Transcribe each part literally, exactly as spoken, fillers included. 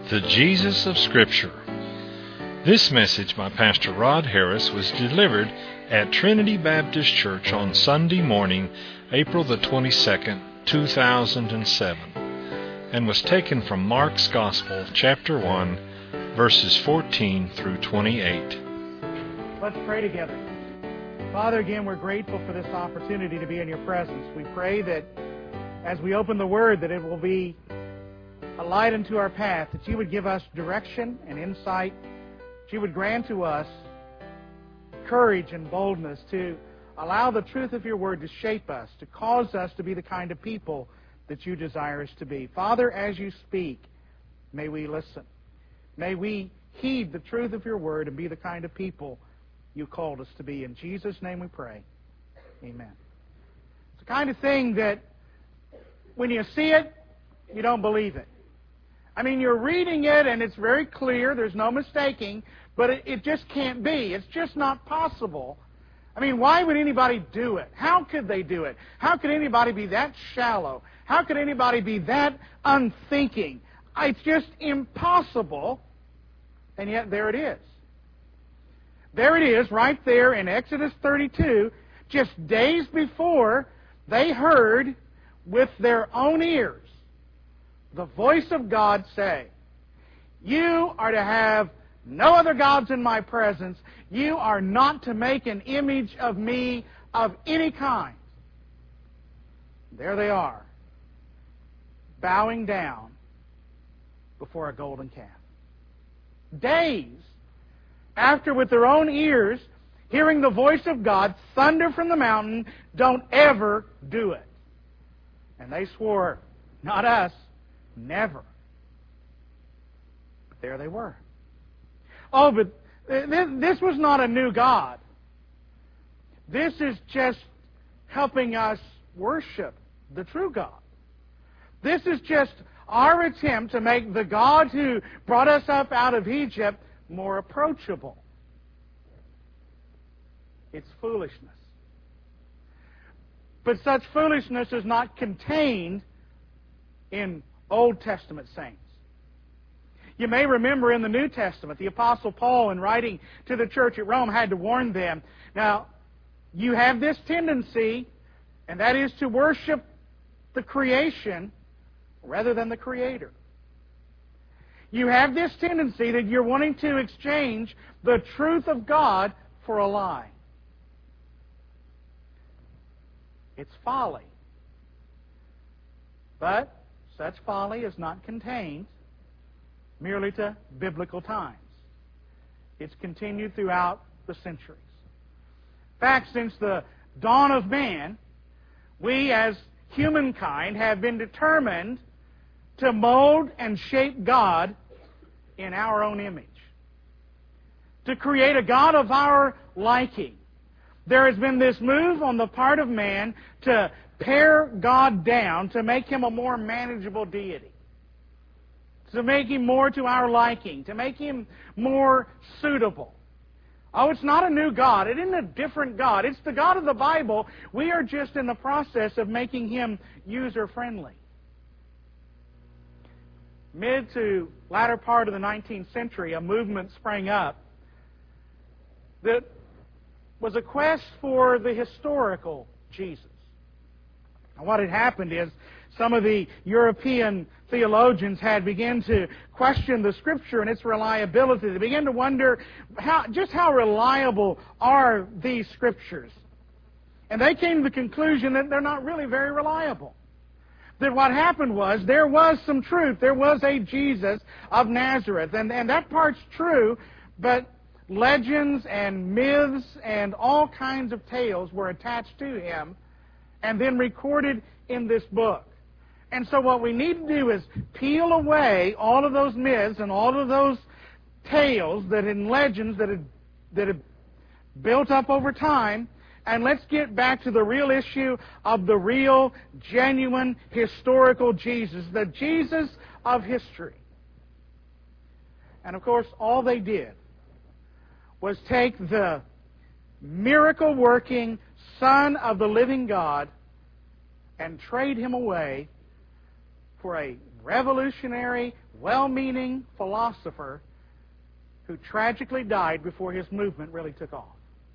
The Jesus of Scripture. This message by Pastor Rod Harris was delivered at Trinity Baptist Church on Sunday morning, April the twenty-second, two thousand seven, and was taken from Mark's Gospel, chapter one, verses fourteen through twenty-eight. Let's pray together. Father, again, we're grateful for this opportunity to be in your presence. We pray that as we open the Word, that it will be a light unto our path, that you would give us direction and insight, that you would grant to us courage and boldness to allow the truth of your Word to shape us, to cause us to be the kind of people that you desire us to be. Father, as you speak, may we listen. May we heed the truth of your Word and be the kind of people you called us to be. In Jesus' name we pray. Amen. It's the kind of thing that when you see it, you don't believe it. I mean, you're reading it and it's very clear, there's no mistaking, but it, it just can't be. It's just not possible. I mean, why would anybody do it? How could they do it? How could anybody be that shallow? How could anybody be that unthinking? It's just impossible, and yet there it is. There it is, right there in Exodus thirty-two, just days before they heard with their own ears the voice of God say, "You are to have no other gods in my presence. You are not to make an image of me of any kind." There they are, bowing down before a golden calf. Days after, with their own ears, hearing the voice of God thunder from the mountain, "Don't ever do it." And they swore, "Not us. Never." But there they were. Oh, but this was not a new God. This is just helping us worship the true God. This is just our attempt to make the God who brought us up out of Egypt more approachable. It's foolishness. But such foolishness is not contained in Old Testament saints. You may remember in the New Testament, the Apostle Paul, in writing to the church at Rome, had to warn them, now, you have this tendency, and that is to worship the creation rather than the Creator. You have this tendency that you're wanting to exchange the truth of God for a lie. It's folly. But such folly is not contained merely to biblical times. It's continued throughout the centuries. In fact, since the dawn of man, we as humankind have been determined to mold and shape God in our own image, to create a God of our liking. There has been this move on the part of man to pare God down, to make Him a more manageable deity, to make Him more to our liking, to make Him more suitable. Oh, it's not a new God. It isn't a different God. It's the God of the Bible. We are just in the process of making Him user-friendly. Mid to latter part of the nineteenth century, a movement sprang up that was a quest for the historical Jesus. And what had happened is some of the European theologians had begun to question the Scripture and its reliability. They began to wonder how, just how reliable are these Scriptures. And they came to the conclusion that they're not really very reliable. That what happened was there was some truth. There was a Jesus of Nazareth. And, and that part's true, but legends and myths and all kinds of tales were attached to Him and then recorded in this book. And so what we need to do is peel away all of those myths and all of those tales that and legends that had, that had built up over time, and let's get back to the real issue of the real, genuine, historical Jesus, the Jesus of history. And of course, all they did was take the miracle-working Son of the living God and trade Him away for a revolutionary, well-meaning philosopher who tragically died before his movement really took off.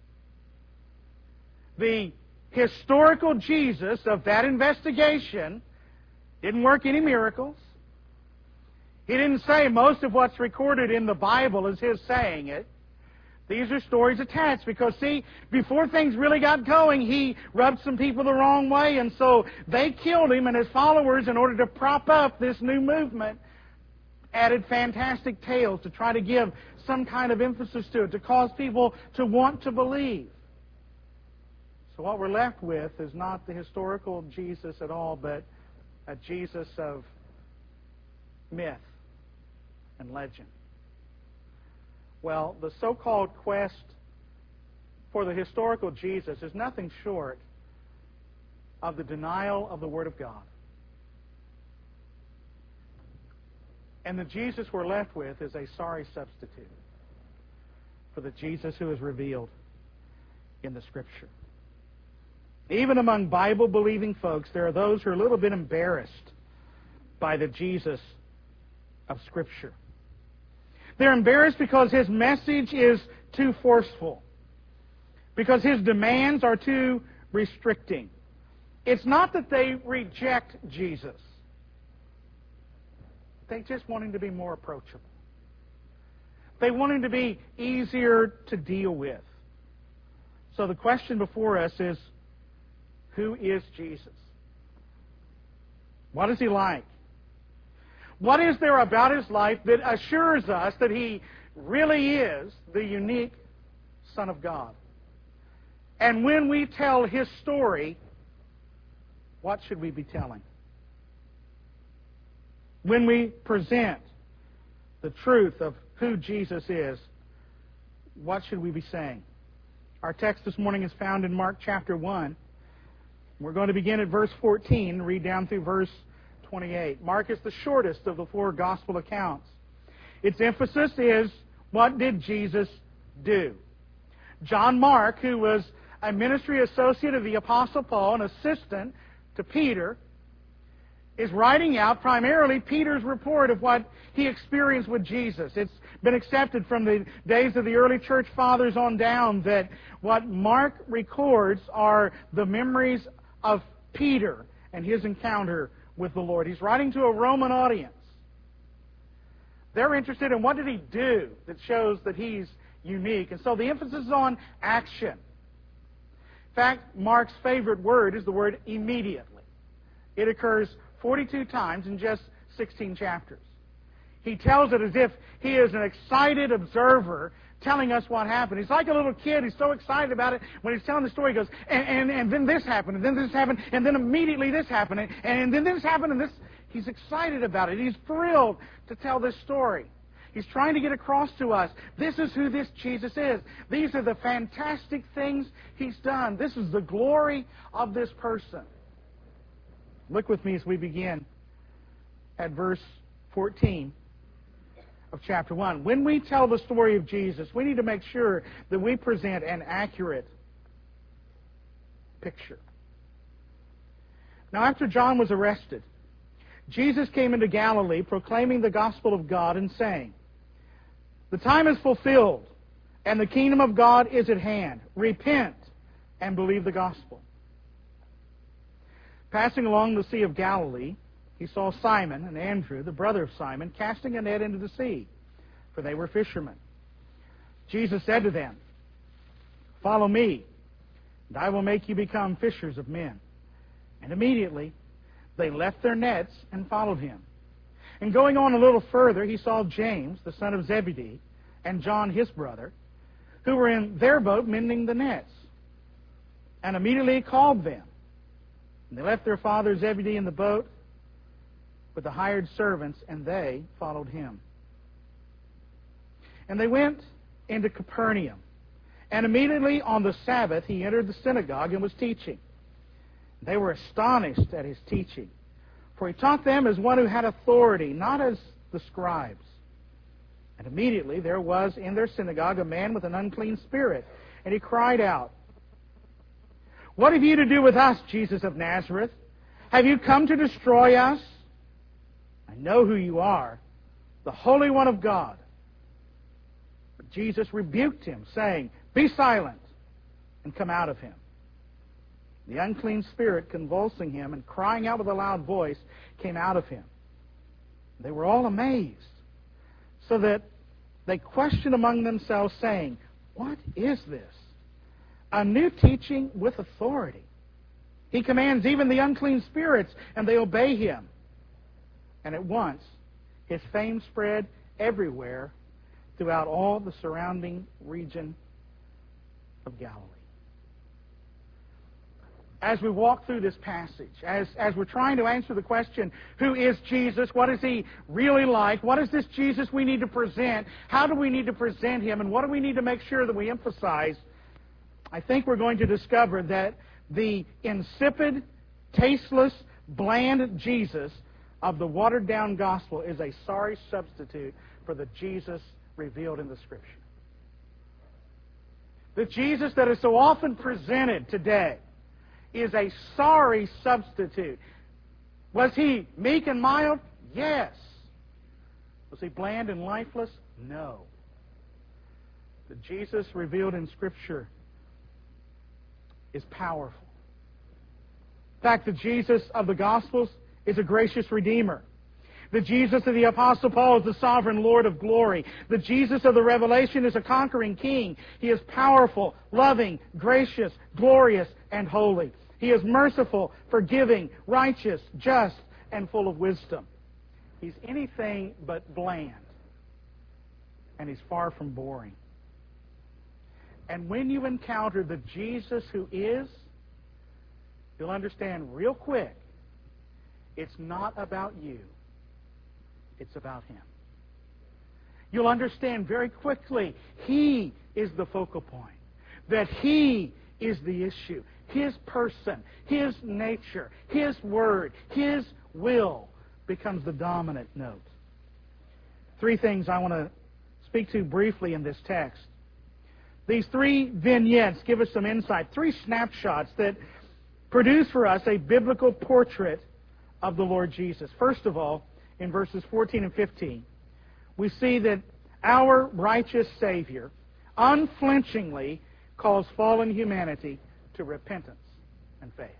The historical Jesus of that investigation didn't work any miracles. He didn't say most of what's recorded in the Bible is his saying it. These are stories attached because, see, before things really got going, he rubbed some people the wrong way, and so they killed him, and his followers, in order to prop up this new movement, added fantastic tales to try to give some kind of emphasis to it, to cause people to want to believe. So what we're left with is not the historical Jesus at all, but a Jesus of myth and legend. Well, the so-called quest for the historical Jesus is nothing short of the denial of the Word of God. And the Jesus we're left with is a sorry substitute for the Jesus who is revealed in the Scripture. Even among Bible-believing folks, there are those who are a little bit embarrassed by the Jesus of Scripture. They're embarrassed because his message is too forceful, because his demands are too restricting. It's not that they reject Jesus. They just want him to be more approachable. They want him to be easier to deal with. So the question before us is, who is Jesus? What is he like? What is there about his life that assures us that he really is the unique Son of God? And when we tell his story, what should we be telling? When we present the truth of who Jesus is, what should we be saying? Our text this morning is found in Mark chapter one. We're going to begin at verse fourteen and read down through verse twenty-eight. Mark is the shortest of the four gospel accounts. Its emphasis is, what did Jesus do? John Mark, who was a ministry associate of the Apostle Paul, an assistant to Peter, is writing out primarily Peter's report of what he experienced with Jesus. It's been accepted from the days of the early church fathers on down that what Mark records are the memories of Peter and his encounter with the Lord. He's writing to a Roman audience. They're interested in what did he do that shows that he's unique. And so the emphasis is on action. In fact, Mark's favorite word is the word immediately. It occurs forty-two times in just sixteen chapters. He tells it as if he is an excited observer telling us what happened. He's like a little kid. He's so excited about it. When he's telling the story, he goes, and, and, and then this happened, and then this happened, and then immediately this happened, and, and then this happened, and this... He's excited about it. He's thrilled to tell this story. He's trying to get across to us, this is who this Jesus is. These are the fantastic things he's done. This is the glory of this person. Look with me as we begin at verse fourteen of chapter one. When we tell the story of Jesus, we need to make sure that we present an accurate picture. Now, after John was arrested, Jesus came into Galilee proclaiming the gospel of God and saying, "The time is fulfilled, and the kingdom of God is at hand. Repent and believe the gospel." Passing along the Sea of Galilee, he saw Simon and Andrew, the brother of Simon, casting a net into the sea, for they were fishermen. Jesus said to them, "Follow me, and I will make you become fishers of men." And immediately they left their nets and followed him. And going on a little further, he saw James, the son of Zebedee, and John, his brother, who were in their boat mending the nets. And immediately he called them. And they left their father Zebedee in the boat with the hired servants, and they followed him. And they went into Capernaum. And immediately on the Sabbath he entered the synagogue and was teaching. They were astonished at his teaching, for he taught them as one who had authority, not as the scribes. And immediately there was in their synagogue a man with an unclean spirit, and he cried out, "What have you to do with us, Jesus of Nazareth? Have you come to destroy us?" I know who you are, the Holy One of God. But Jesus rebuked him, saying, Be silent, and come out of him. The unclean spirit, convulsing him and crying out with a loud voice, came out of him. They were all amazed, so that they questioned among themselves, saying, What is this? A new teaching with authority. He commands even the unclean spirits, and they obey him. And at once, his fame spread everywhere throughout all the surrounding region of Galilee. As we walk through this passage, as, as we're trying to answer the question, who is Jesus? What is he really like? What is this Jesus we need to present? How do we need to present him? And what do we need to make sure that we emphasize? I think we're going to discover that the insipid, tasteless, bland Jesus of the watered-down gospel is a sorry substitute for the Jesus revealed in the Scripture. The Jesus that is so often presented today is a sorry substitute. Was he meek and mild? Yes. Was he bland and lifeless? No. The Jesus revealed in Scripture is powerful. In fact, the Jesus of the Gospels is a gracious Redeemer. The Jesus of the Apostle Paul is the sovereign Lord of glory. The Jesus of the Revelation is a conquering King. He is powerful, loving, gracious, glorious, and holy. He is merciful, forgiving, righteous, just, and full of wisdom. He's anything but bland. And he's far from boring. And when you encounter the Jesus who is, you'll understand real quick, it's not about you. It's about him. You'll understand very quickly he is the focal point. That he is the issue. His person, his nature, his word, his will becomes the dominant note. Three things I want to speak to briefly in this text. These three vignettes give us some insight, three snapshots that produce for us a biblical portrait of the Lord Jesus. First of all, in verses fourteen and fifteen, we see that our righteous Savior unflinchingly calls fallen humanity to repentance and faith.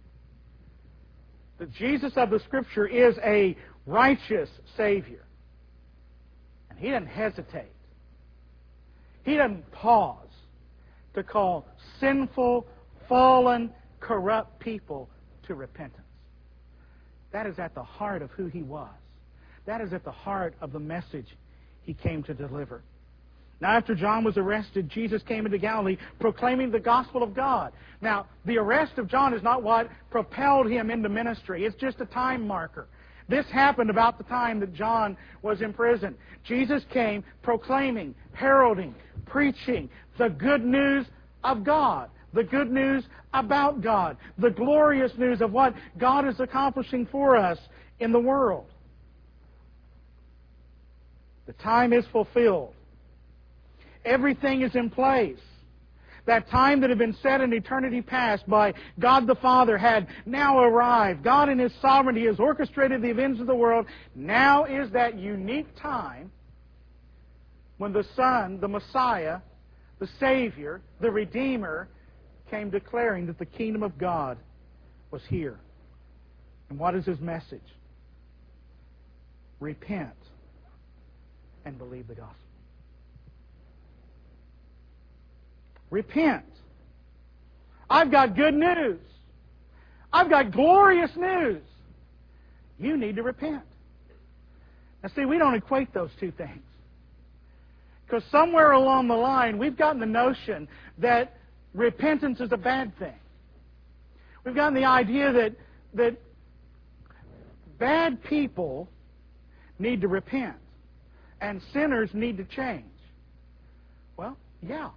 The Jesus of the Scripture is a righteous Savior. And he doesn't hesitate. He doesn't pause to call sinful, fallen, corrupt people to repentance. That is at the heart of who he was. That is at the heart of the message he came to deliver. Now, after John was arrested, Jesus came into Galilee proclaiming the gospel of God. Now, the arrest of John is not what propelled him into ministry. It's just a time marker. This happened about the time that John was in prison. Jesus came proclaiming, heralding, preaching the good news of God. The good news about God. The glorious news of what God is accomplishing for us in the world. The time is fulfilled. Everything is in place. That time that had been set in eternity past by God the Father had now arrived. God in His sovereignty has orchestrated the events of the world. Now is that unique time when the Son, the Messiah, the Savior, the Redeemer, came declaring that the kingdom of God was here. And what is His message? Repent and believe the gospel. Repent. I've got good news. I've got glorious news. You need to repent. Now see, we don't equate those two things. Because somewhere along the line, we've gotten the notion that repentance is a bad thing. We've gotten the idea that, that bad people need to repent and sinners need to change. Well, yeah.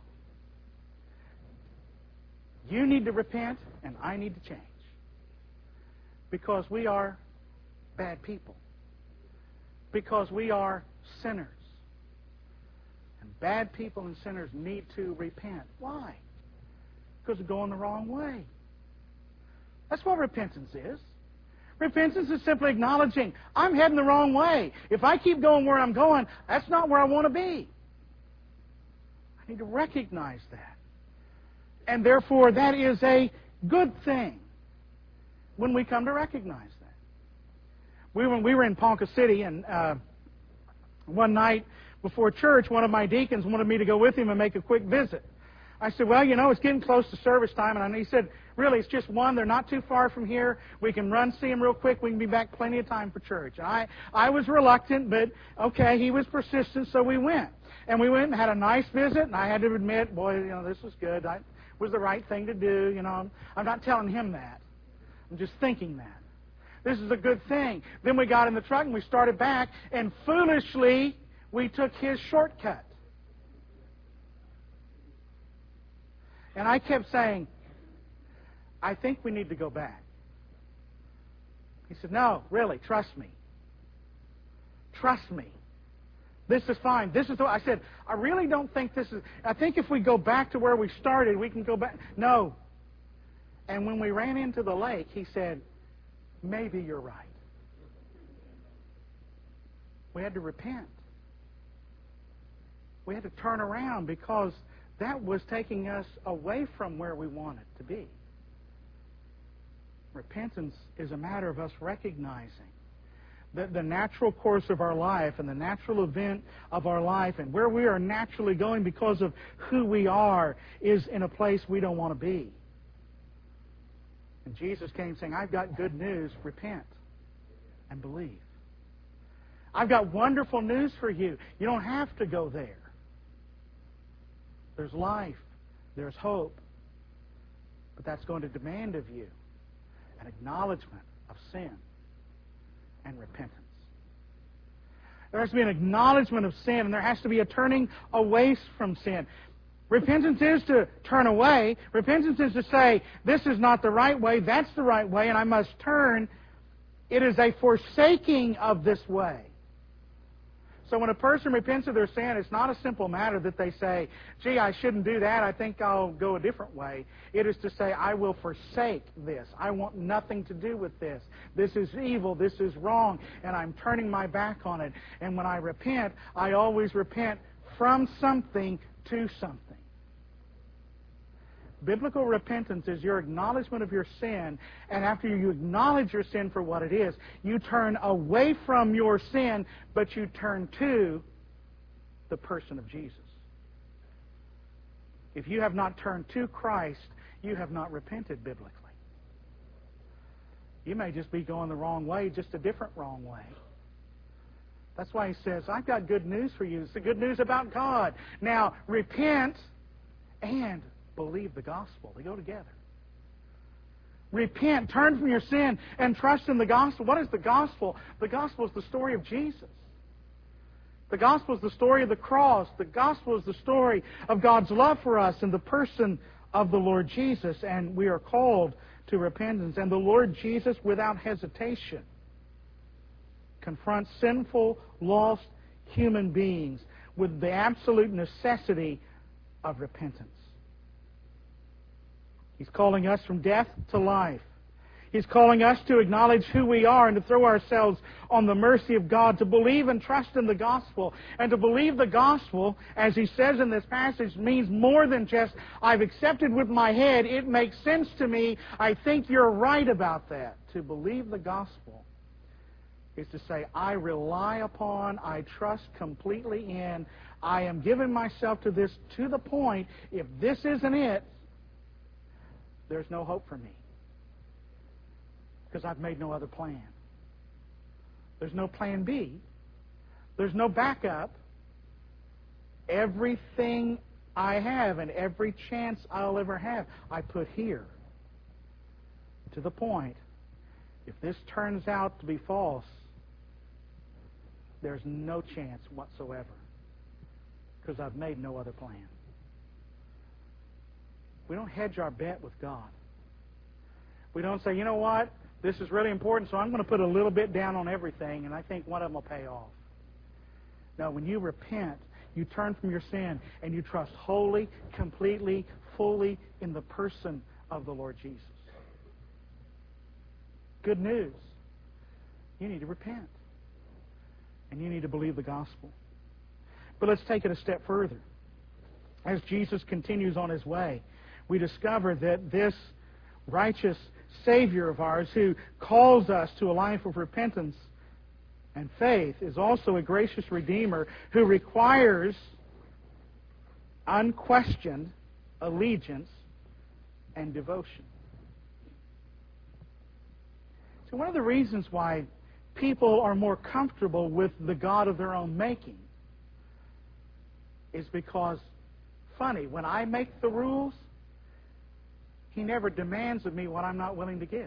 You need to repent and I need to change. Because we are bad people. Because we are sinners. And bad people and sinners need to repent. Why? Because they're going the wrong way. That's what repentance is. Repentance is simply acknowledging, I'm heading the wrong way. If I keep going where I'm going, that's not where I want to be. I need to recognize that. And therefore, that is a good thing when we come to recognize that. We were, we were in Ponca City, and uh, one night before church, one of my deacons wanted me to go with him and make a quick visit. I said, well, you know, it's getting close to service time. And he said, really, it's just one. They're not too far from here. We can run, see them real quick. We can be back plenty of time for church. And I, I was reluctant, but okay, he was persistent, so we went. And we went and had a nice visit, and I had to admit, boy, you know, this was good. I, it was the right thing to do. You know, I'm, I'm not telling him that. I'm just thinking that. This is a good thing. Then we got in the truck, and we started back, and foolishly, we took his shortcut. And I kept saying, I think we need to go back. He said, no, really, trust me. Trust me. This is fine. This is the, I said, I really don't think this is, I think if we go back to where we started, we can go back. No. And when we ran into the lake, he said, maybe you're right. We had to repent. We had to turn around because that was taking us away from where we wanted to be. Repentance is a matter of us recognizing that the natural course of our life and the natural event of our life and where we are naturally going because of who we are is in a place we don't want to be. And Jesus came saying, I've got good news. Repent and believe. I've got wonderful news for you. You don't have to go there. There's life. There's hope. But that's going to demand of you an acknowledgement of sin and repentance. There has to be an acknowledgement of sin, and there has to be a turning away from sin. Repentance is to turn away. Repentance is to say, this is not the right way, that's the right way, and I must turn. It is a forsaking of this way. So when a person repents of their sin, it's not a simple matter that they say, gee, I shouldn't do that. I think I'll go a different way. It is to say, I will forsake this. I want nothing to do with this. This is evil. This is wrong. And I'm turning my back on it. And when I repent, I always repent from something to something. Biblical repentance is your acknowledgement of your sin, and after you acknowledge your sin for what it is, you turn away from your sin, but you turn to the person of Jesus. If you have not turned to Christ, you have not repented biblically. You may just be going the wrong way, just a different wrong way. That's why he says, I've got good news for you. It's the good news about God. Now, repent and believe the gospel. They go together. Repent, turn from your sin, and trust in the gospel. What is the gospel? The gospel is the story of Jesus. The gospel is the story of the cross. The gospel is the story of God's love for us in the person of the Lord Jesus. And we are called to repentance. And the Lord Jesus, without hesitation, confronts sinful, lost human beings with the absolute necessity of repentance. He's calling us from death to life. He's calling us to acknowledge who we are and to throw ourselves on the mercy of God, to believe and trust in the gospel. And to believe the gospel, as he says in this passage, means more than just, I've accepted with my head, it makes sense to me, I think you're right about that. To believe the gospel is to say, I rely upon, I trust completely in, I am giving myself to this to the point, if this isn't it, there's no hope for me. Because I've made no other plan. There's no plan B. There's no backup. Everything I have and every chance I'll ever have, I put here. To the point, if this turns out to be false, there's no chance whatsoever. Because I've made no other plan. We don't hedge our bet with God. We don't say, you know what, this is really important, so I'm going to put a little bit down on everything, and I think one of them will pay off. No, when you repent, you turn from your sin, and you trust wholly, completely, fully in the person of the Lord Jesus. Good news. You need to repent. And you need to believe the gospel. But let's take it a step further. As Jesus continues on His way, we discover that this righteous Savior of ours who calls us to a life of repentance and faith is also a gracious Redeemer who requires unquestioned allegiance and devotion. So one of the reasons why people are more comfortable with the God of their own making is because, funny, when I make the rules, He never demands of me what I'm not willing to give.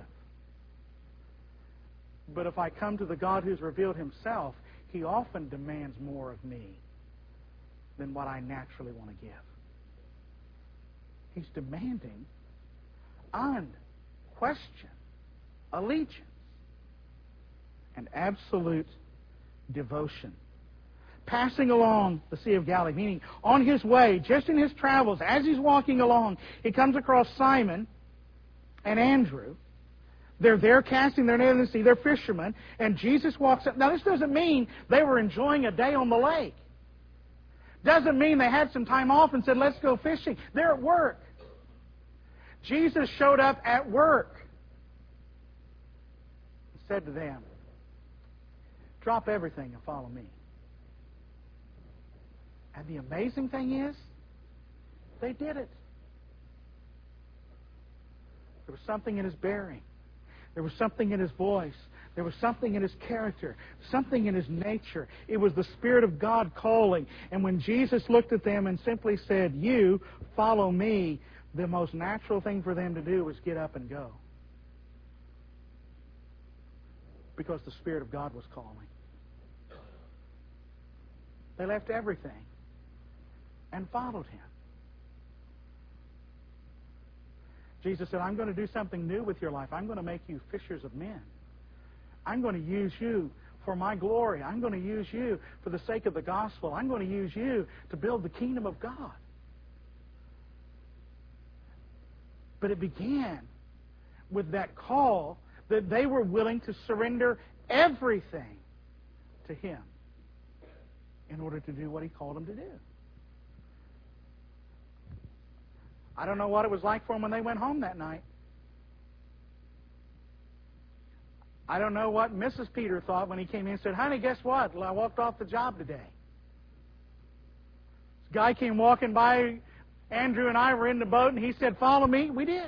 But if I come to the God who's revealed Himself, He often demands more of me than what I naturally want to give. He's demanding unquestioned allegiance and absolute devotion. Passing along the Sea of Galilee, meaning on His way, just in His travels, as He's walking along, He comes across Simon and Andrew. They're there casting their net in the sea. They're fishermen. And Jesus walks up. Now, this doesn't mean they were enjoying a day on the lake. Doesn't mean they had some time off and said, let's go fishing. They're at work. Jesus showed up at work. He said to them, drop everything and follow me. And the amazing thing is, they did it. There was something in His bearing. There was something in His voice. There was something in His character. Something in His nature. It was the Spirit of God calling. And when Jesus looked at them and simply said, you follow me, the most natural thing for them to do was get up and go. Because the Spirit of God was calling. They left everything and followed Him. Jesus said, I'm going to do something new with your life. I'm going to make you fishers of men. I'm going to use you for my glory. I'm going to use you for the sake of the gospel. I'm going to use you to build the kingdom of God. But it began with that call that they were willing to surrender everything to Him in order to do what He called them to do. I don't know what it was like for them when they went home that night. I don't know what Missus Peter thought when he came in and said, honey, guess what? Well, I walked off the job today. This guy came walking by. Andrew and I were in the boat, and he said, follow me. We did.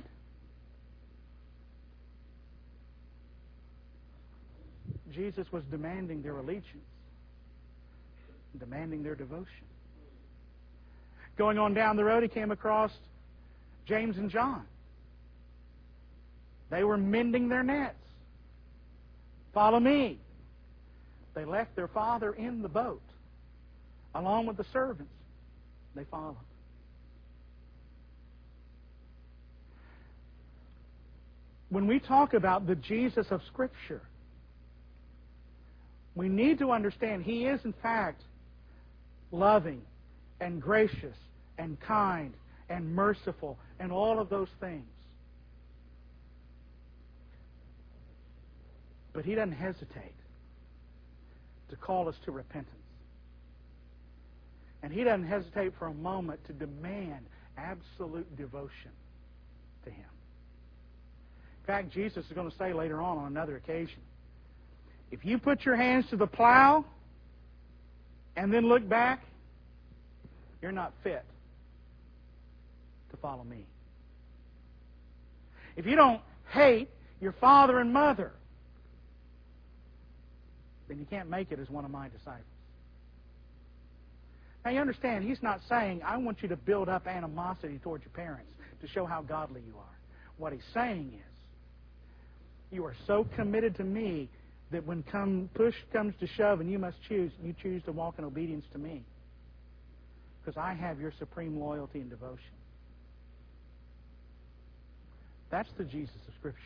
Jesus was demanding their allegiance, demanding their devotion. Going on down the road, he came across James and John. They were mending their nets. Follow me. They left their father in the boat, along with the servants. They followed. When we talk about the Jesus of Scripture, we need to understand He is, in fact, loving and gracious and kind and merciful and all of those things. But He doesn't hesitate to call us to repentance. And He doesn't hesitate for a moment to demand absolute devotion to Him. In fact, Jesus is going to say later on on another occasion, if you put your hands to the plow and then look back, you're not fit to follow me. If you don't hate your father and mother, then you can't make it as one of my disciples. Now you understand, He's not saying, I want you to build up animosity towards your parents to show how godly you are. What He's saying is, you are so committed to me that when come push comes to shove and you must choose, you choose to walk in obedience to me. Because I have your supreme loyalty and devotion. That's the Jesus of Scripture.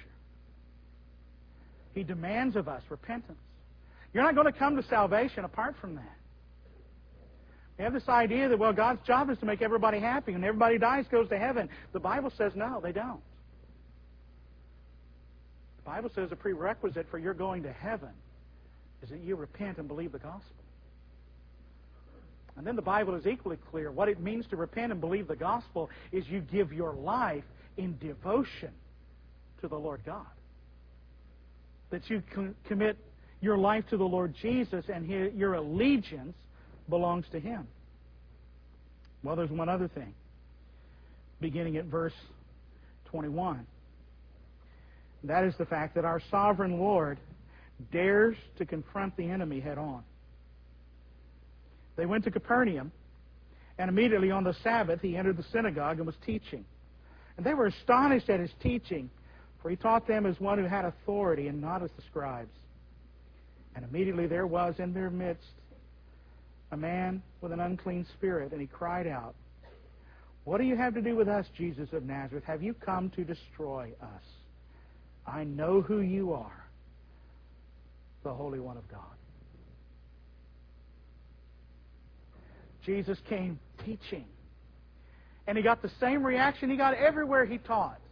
He demands of us repentance. You're not going to come to salvation apart from that. We have this idea that, well, God's job is to make everybody happy, and everybody dies, goes to heaven. The Bible says no, they don't. The Bible says a prerequisite for your going to heaven is that you repent and believe the gospel. And then the Bible is equally clear. What it means to repent and believe the gospel is you give your life in devotion to the Lord God. That you com- commit your life to the Lord Jesus and his, your allegiance belongs to Him. Well, there's one other thing. Beginning at verse twenty-one. That is the fact that our sovereign Lord dares to confront the enemy head on. They went to Capernaum, and immediately on the Sabbath He entered the synagogue and was teaching. And they were astonished at His teaching, for He taught them as one who had authority and not as the scribes. And immediately there was in their midst a man with an unclean spirit, and he cried out, "What do you have to do with us, Jesus of Nazareth? Have you come to destroy us? I know who you are, the Holy One of God." Jesus came teaching, and He got the same reaction He got everywhere He taught.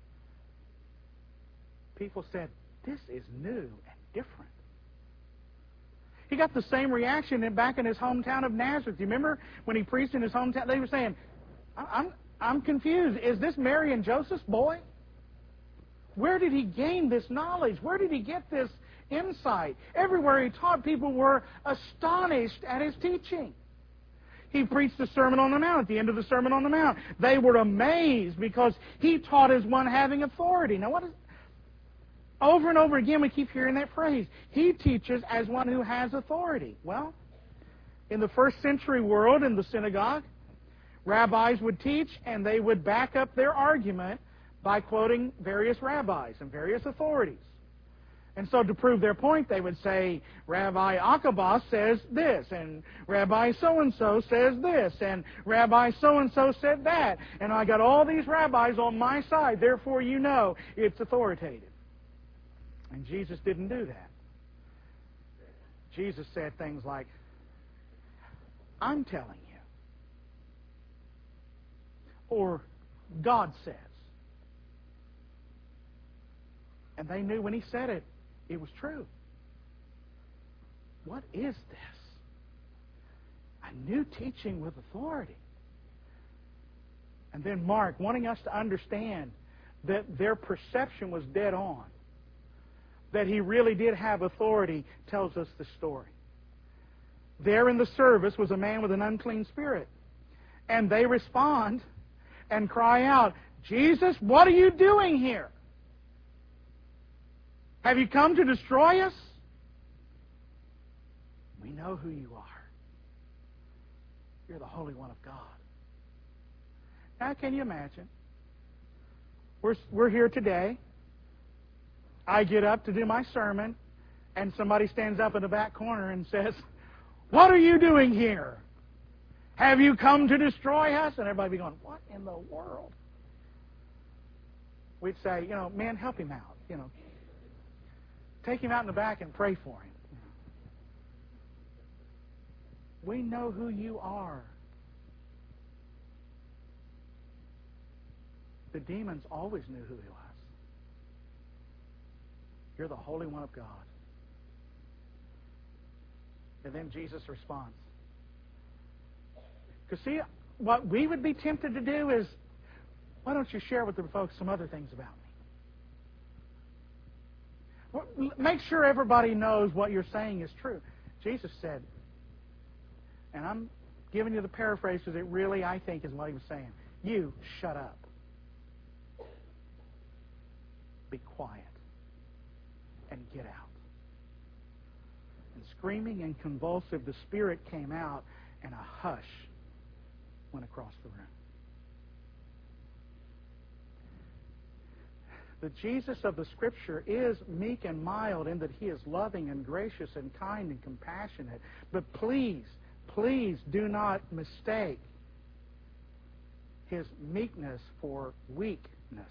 People said, "This is new and different." He got the same reaction in, back in His hometown of Nazareth. Do you remember when He preached in His hometown? They were saying, I'm, I'm confused. Is this Mary and Joseph's boy? Where did He gain this knowledge? Where did He get this insight? Everywhere He taught, people were astonished at His teaching. He preached the Sermon on the Mount. At the end of the Sermon on the Mount, they were amazed because He taught as one having authority. Now, what is... Over and over again, we keep hearing that phrase. He teaches as one who has authority. Well, in the first century world, in the synagogue, rabbis would teach, and they would back up their argument by quoting various rabbis and various authorities. And so to prove their point, they would say, Rabbi Akabas says this, and Rabbi so-and-so says this, and Rabbi so-and-so said that. And I got all these rabbis on my side, therefore you know it's authoritative. And Jesus didn't do that. Jesus said things like, "I'm telling you," or "God says." And they knew when He said it, it was true. What is this? A new teaching with authority. And then Mark, wanting us to understand that their perception was dead on, that He really did have authority, tells us the story. There in the service was a man with an unclean spirit. And they respond and cry out, "Jesus, what are you doing here? Have you come to destroy us? We know who you are. You're the Holy One of God." Now, can you imagine? We're, we're here today. I get up to do my sermon, and somebody stands up in the back corner and says, "What are you doing here? Have you come to destroy us?" And everybody be going, "What in the world?" We'd say, you know, "Man, help him out. You know, take him out in the back and pray for him." We know who you are. The demons always knew who He was. You're the Holy One of God. And then Jesus responds. Because see, what we would be tempted to do is, why don't you share with the folks some other things about me? Well, make sure everybody knows what you're saying is true. Jesus said, and I'm giving you the paraphrase because it really, I think, is what He was saying. You shut up. Be quiet. And get out. And screaming and convulsive, the spirit came out, and a hush went across the room. The Jesus of the Scripture is meek and mild in that He is loving and gracious and kind and compassionate. But please, please do not mistake His meekness for weakness.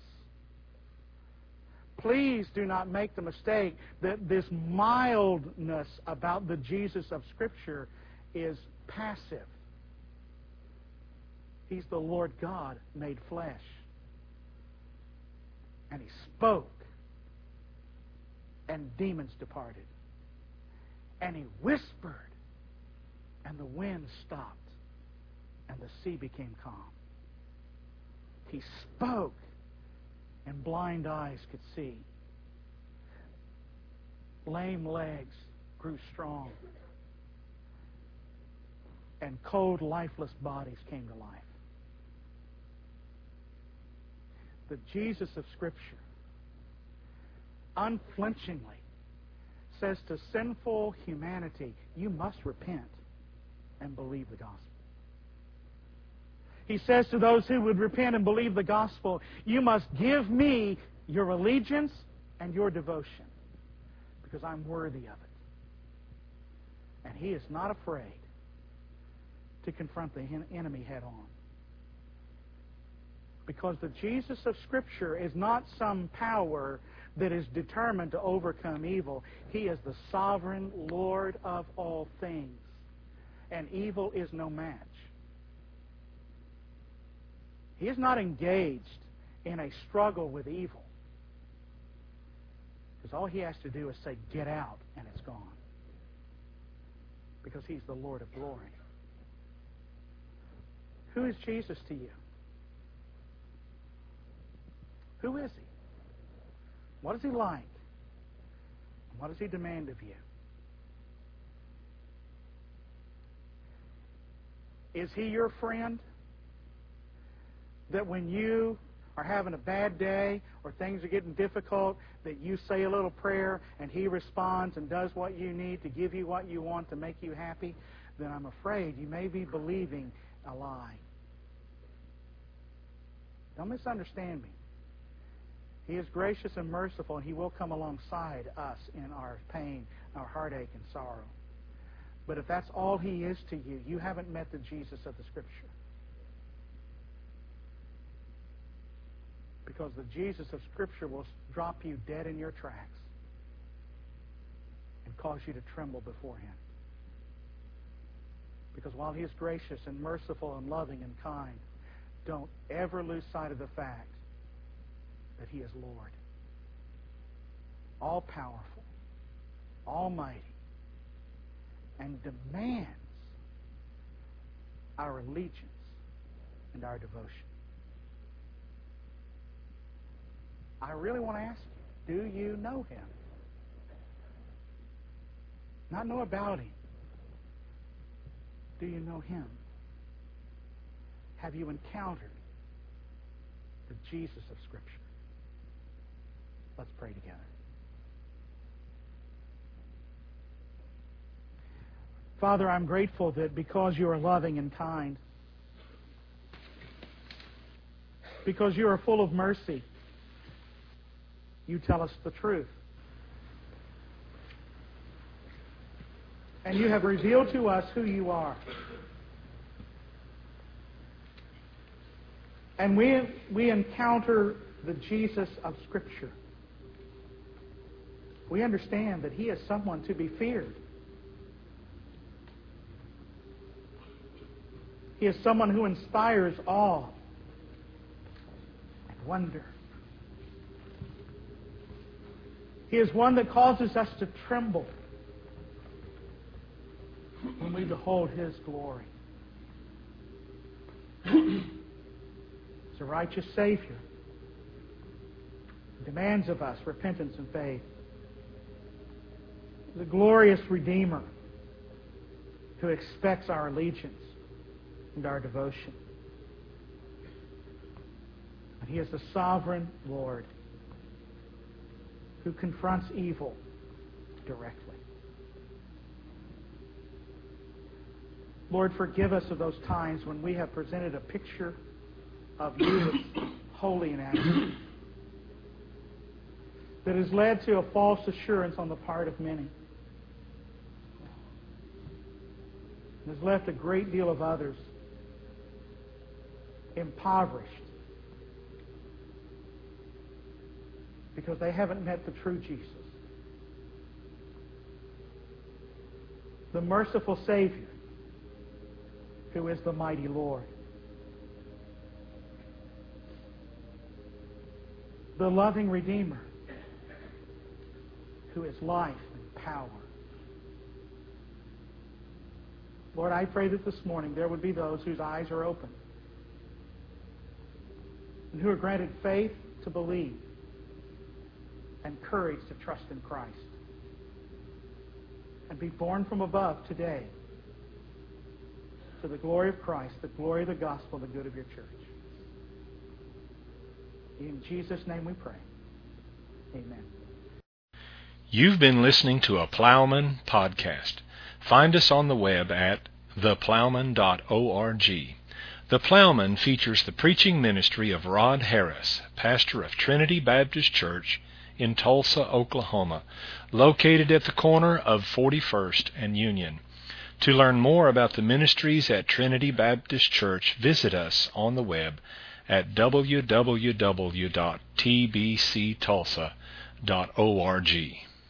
Please do not make the mistake that this mildness about the Jesus of Scripture is passive. He's the Lord God made flesh. And He spoke, and demons departed. And He whispered, and the wind stopped, and the sea became calm. He spoke, and blind eyes could see. Lame legs grew strong, and cold, lifeless bodies came to life. The Jesus of Scripture unflinchingly says to sinful humanity, you must repent and believe the gospel. He says to those who would repent and believe the gospel, you must give me your allegiance and your devotion, because I'm worthy of it. And He is not afraid to confront the enemy head on. Because the Jesus of Scripture is not some power that is determined to overcome evil. He is the sovereign Lord of all things. And evil is no match. He is not engaged in a struggle with evil. Because all He has to do is say, get out, and it's gone. Because He's the Lord of glory. Who is Jesus to you? Who is He? What is He like? What does He demand of you? Is He your friend? That when you are having a bad day or things are getting difficult, that you say a little prayer and He responds and does what you need to give you what you want to make you happy? Then I'm afraid you may be believing a lie. Don't misunderstand me. He is gracious and merciful, and He will come alongside us in our pain, our heartache, and sorrow. But if that's all He is to you, you haven't met the Jesus of the Scripture. Because the Jesus of Scripture will drop you dead in your tracks and cause you to tremble before Him. Because while He is gracious and merciful and loving and kind, don't ever lose sight of the fact that He is Lord. All-powerful, almighty, and demands our allegiance and our devotion. I really want to ask you, do you know Him? Not know about Him. Do you know Him? Have you encountered the Jesus of Scripture? Let's pray together. Father, I'm grateful that because you are loving and kind, because you are full of mercy, you tell us the truth. And you have revealed to us who you are. And we, we encounter the Jesus of Scripture. We understand that He is someone to be feared. He is someone who inspires awe and wonder. He is one that causes us to tremble when we behold His glory. He's a righteous Savior. He demands of us repentance and faith. He's a glorious Redeemer who expects our allegiance and our devotion. And He is the sovereign Lord who confronts evil directly. Lord, forgive us of those times when we have presented a picture of You as holy and accurate that has led to a false assurance on the part of many. And has left a great deal of others impoverished because they haven't met the true Jesus, the merciful Savior who is the mighty Lord, the loving Redeemer who is life and power Lord, I pray that this morning there would be those whose eyes are open and who are granted faith to believe and courage to trust in Christ and be born from above today to the glory of Christ, the glory of the gospel, the good of your church. In Jesus' name we pray. Amen. You've been listening to a Plowman podcast. Find us on the web at the plowman dot org. The Plowman features the preaching ministry of Rod Harris, pastor of Trinity Baptist Church in Tulsa, Oklahoma, located at the corner of forty-first and Union. To learn more about the ministries at Trinity Baptist Church, visit us on the web at w w w dot t b c tulsa dot org.